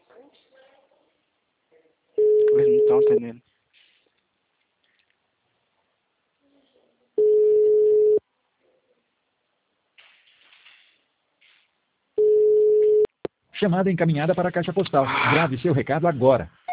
Eles não estão atendendo. Chamada encaminhada para a caixa postal. Grave seu recado agora.